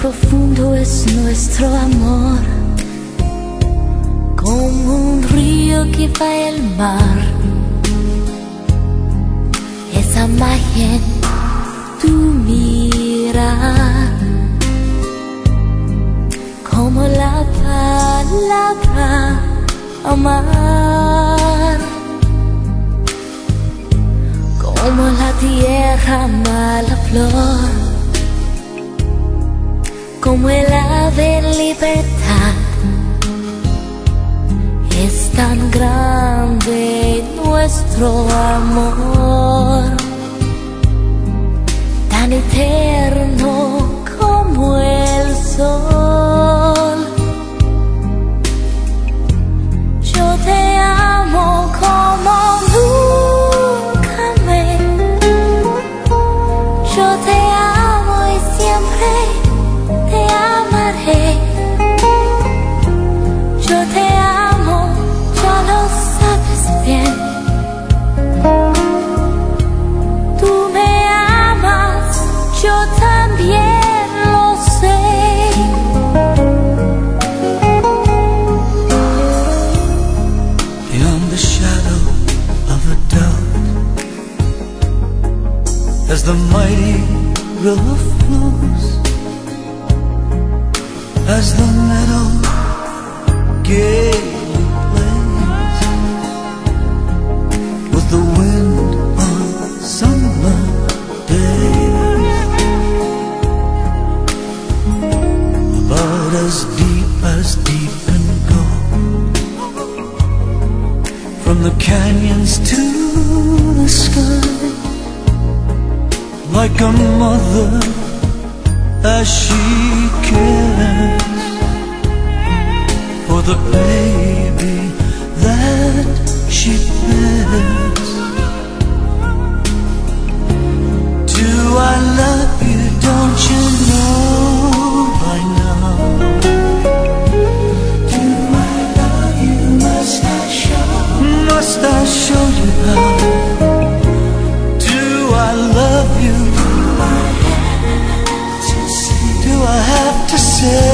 profundo es nuestro amor, como un río que va al mar. Esa magia en tu mirar, como la palabra amar, como la tierra ama la flor, como el ave en libertad. Es tan grande nuestro amor, tan eterno como el sol. Yo te amo como nunca amé. Yo te amo y siempre te amaré. Yo te amo, ya lo sabes bien. Tú me amas, yo también lo sé. Beyond the shadow of a doubt, as the mighty river flows, as the meadow gaily plays with the wind on summer days, about as deep can go, from the canyons to the sky, like a mother as she cares for the baby that she bears. Do I love you? Don't you know by now? Do I love you? Must I show you how? Do I love you? Do I have to say?